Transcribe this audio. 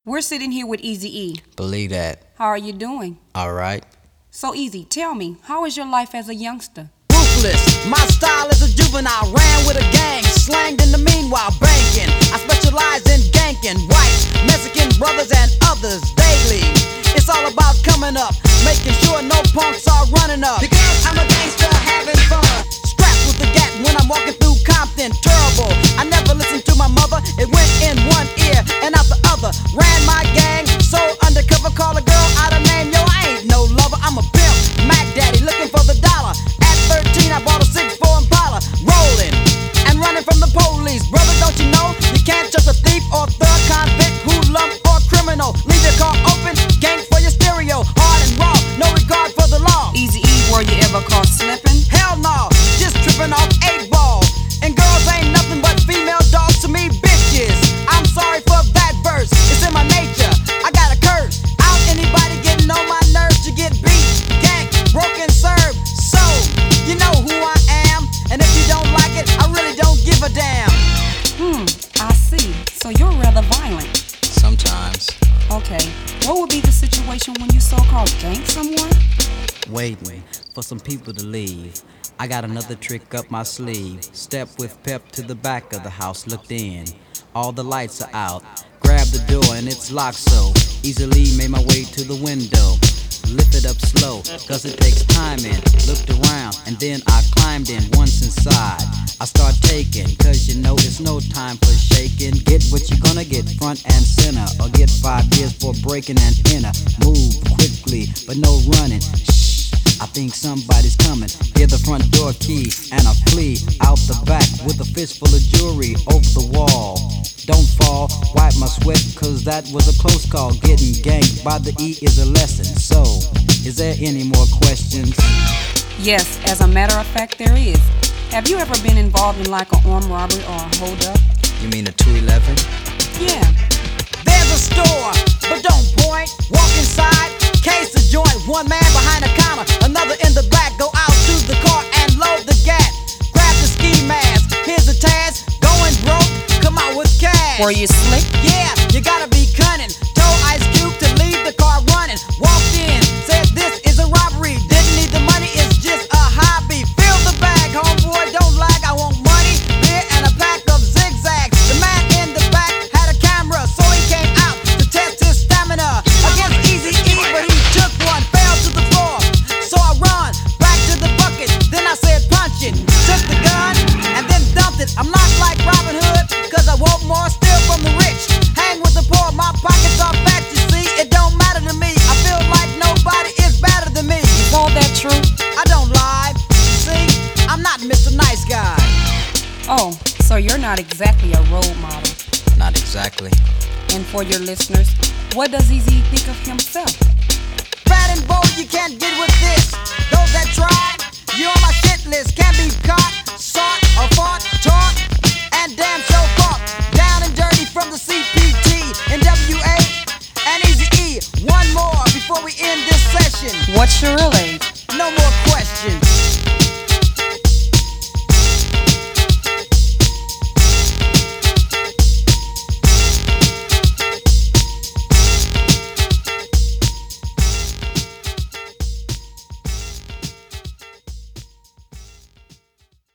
We're sitting here with Eazy-E. Believe that. How are you doing? Alright. So Easy, tell me, how is your life as a youngster? Ruthless, my style is a juvenile. Ran with a gang, slanged in the meanwhile, banking. I specialize in ganking white, Mexican brothers and others daily. It's all about coming up, making sure no punks are running up. Because I'm a gangster having fun, strapped with the gat when I'm walking through Compton. Terrible, I never listened to my mother. It went in one ear and out the other. Ran my gang, so undercover. Call a girl out of name, yo, I ain't no lover. I'm a pimp, Mac Daddy, looking for the dollar. At 13, I bought a 6'4" Impala, rolling and running from the police. Brother, don't you know you can't trust a thief or thug, convict, hoodlum or criminal. Leave your car open, gang for your stereo, hard and raw, no regard for the law. Eazy-E, were you ever caught slipping? Hell no, just tripping off 8 ball. And girls ain't nothing but female dogs to me, bitches. I'm sorry for that verse, it's in my nature. I got a curse. Out anybody getting on my nerves to get beat, gank, broken, served. So, you know who I am. And if you don't like it, I really don't give a damn. I see. So you're rather violent. Sometimes. Okay. What would be the situation when you so-called gank someone? Waiting for some people to leave. I got another trick up my sleeve. Step with pep to the back of the house, looked in. All the lights are out. Grabbed the door and it's locked, so easily made my way to the window. Lifted up slow, cause it takes time in. Looked around and then I climbed in. Once inside, I start taking, cause you know it's no time for shaking. Get what you're gonna get, front and center, or get 5 years for breaking and enter. Move quickly, but no running. Shh, I think somebody's coming. Hear the front door key and I flee out the back with a fistful of jewelry over the wall. Don't fall, wipe my sweat, cause that was a close call. Getting ganked by the E is a lesson. So, is there any more questions? Yes, as a matter of fact, there is. Have you ever been involved in like an armed robbery or a hold-up? You mean a 211? Yeah. There's a store, but don't point. Walk inside, case the joint. One man behind the counter, another in the back. Go out to the car and load the gat. Grab the ski mask, here's a task. Going broke, come out with cash. Were you slick? Yeah, you gotta be cunning. Told Ice Cube to leave the car running. Walked in, said this is a robbery. Didn't need the money, it's just a hobby. Fill the bag, homeboy, don't lag. I want money, beer, and a pack of zigzags. The man in the back had a camera, so he came out to test his stamina against Eazy-E, but he took one, fell to the floor. So I run back to the bucket, then I said punch it. Took the gun and then dumped it. I'm not like Robin Hood, cause I want more, steal from the rich. Hang with the poor, my pockets are fat, you see. It don't matter to me, I feel like nobody is better than me. Is all that true? I don't lie, you see, I'm not Mr. Nice Guy. Oh, so you're not exactly a role model. Not exactly. And for your listeners, what does Eazy think of himself? Fat and bold, you can't get with this. Those that try, you're on my shit list. Can't be caught, sought, or fought, taught, and damn so caught. Down and dirty from the CPT, NWA, and Eazy-E. One more before we end this session. What's your real age?